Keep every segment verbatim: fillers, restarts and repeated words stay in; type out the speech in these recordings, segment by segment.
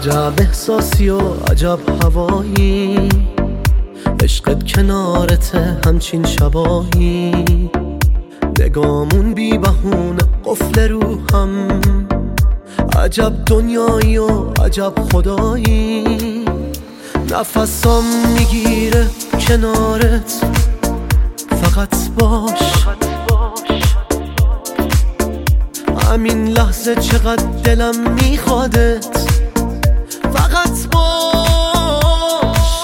عجب احساسی و عجب هوایی، عشقت کنارته همچین شبایی، نگامون بی بهونه قفل روحم، عجب دنیایی و عجب خدایی، نفسام میگیره کنارت، فقط باش همین لحظه چقدر دلم میخوادت، فقط باش.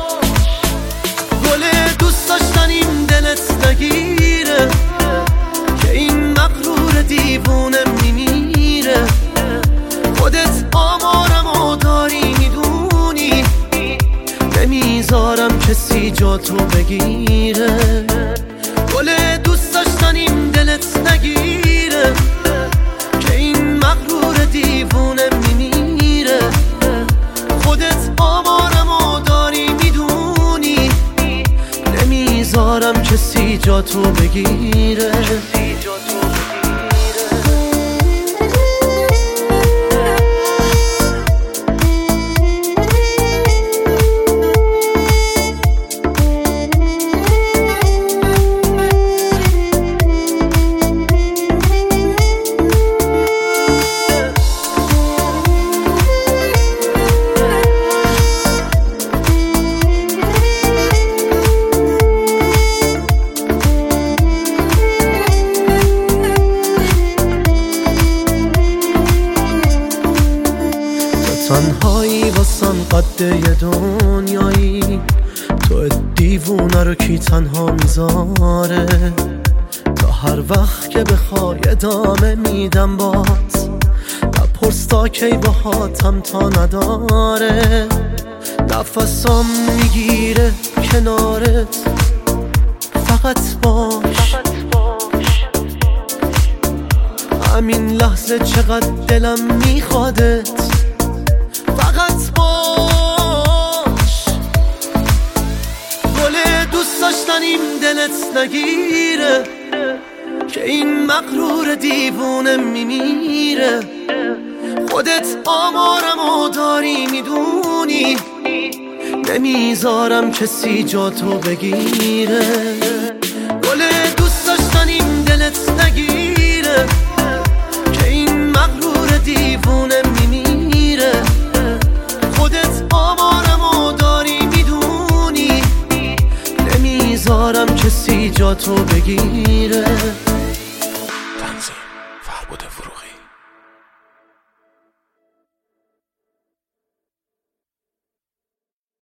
گل دوست داشتنیم دلت نگیره که این مغرور دیوونه میمیره، خودت آمارم و داری میدونی، نمیذارم کسی جا تو بگیره. گل دوست داشتنیم دلت نگیره که این مغرور دیوونه میمیره، خودت آمارم و داری میدونی، نمیذارم کسی جا تو بگیره. تنهایی واسم قد یه دنیایی، تو دیوونه رو کی تنها میذاره، تا هر وقت که بخوای ادامه میدم بات، نپرس تا کی باهاتم تا نداره، نفسام میگیره کنارت، فقط باش همین لحظه چقدر دلم میخوادت، فقط باش. گل دوست داشتنیم دلت نگیره که این مغرور دیوونه میمیره، خودت آمارم و داری میدونی، نمیذارم کسی جا تو بگیره. گل دوست داشتنیم دلت نگیره که این مغرور دیوونه میمیره، خودت آمارم و داری میدونی، نمیذارم کسی جا تو بگیره. تنظیم فربود فروغی.